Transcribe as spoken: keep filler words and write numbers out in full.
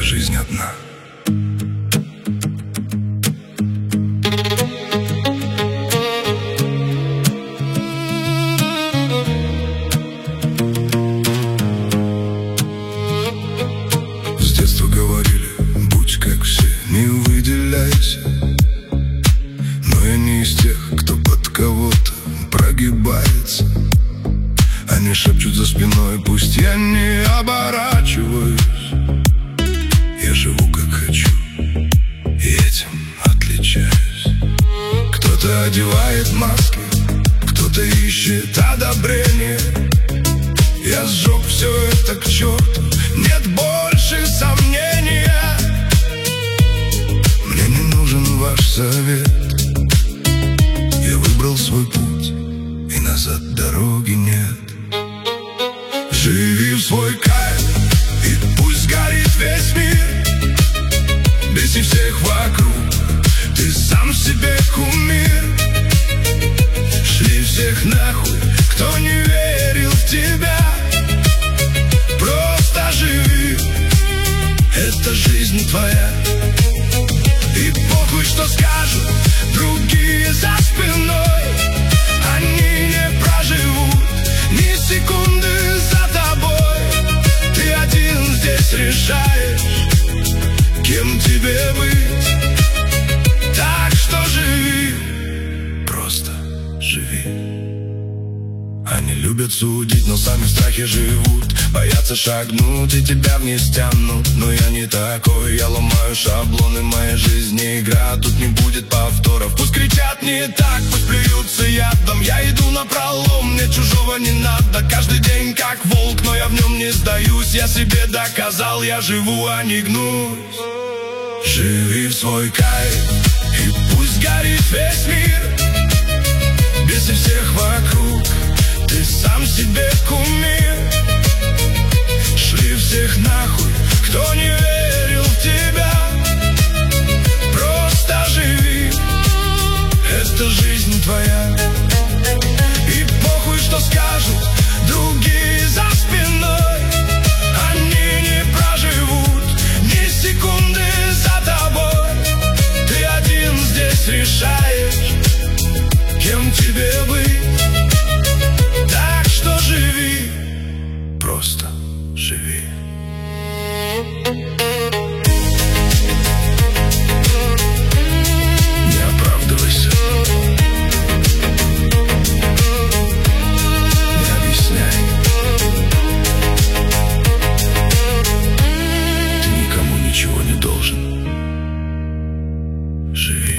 жизнь одна. С детства говорили: будь как все, не выделяйся. Но я не из тех, кто под кого-то прогибается. Они шепчут за спиной, пусть я не оборачиваюсь. Я живу как хочу, и этим отличаюсь. Кто-то одевает маски, кто-то ищет одобрение. Я сжег все это к черту, нет больше сомнения. Мне не нужен ваш совет. Я выбрал свой путь, и назад дороги нет. Живи в свой кайф, и пусть горит весь мир. Беси всех вокруг, ты сам себе кумир. Шли всех нахуй, кто не верил в тебя. Просто живи, это жизнь твоя. И похуй, что скажут другие за спиной. Они не проживут ни секунды за тобой. Ты один здесь решаешь, кем тебе быть. Так что живи, просто живи. Они любят судить, но сами в страхе живут. Боятся шагнуть и тебя вниз тянут. Но я не такой, я ломаю шаблоны. Моя жизнь не игра, тут не будет повторов. Пусть кричат не так, пусть плюются ядом. Я иду напролом, мне чужого не надо. Каждый день как волк, но я в нем не сдаюсь. Я себе доказал, я живу, а не гнусь. Живи в свой кайф, и пусть горит весь мир. Беси всех вокруг, ты сам себе кумир. Шли всех нахуй, кто не верил в тебя. Просто живи, это жизнь твоя. И похуй, что скажут другие за спиной. Они не проживут ни секунды за тобой. Ты один здесь решаешь, кем тебе быть. Так что живи, просто живи. Не оправдывайся, не объясняй. Ты никому ничего не должен. Живи.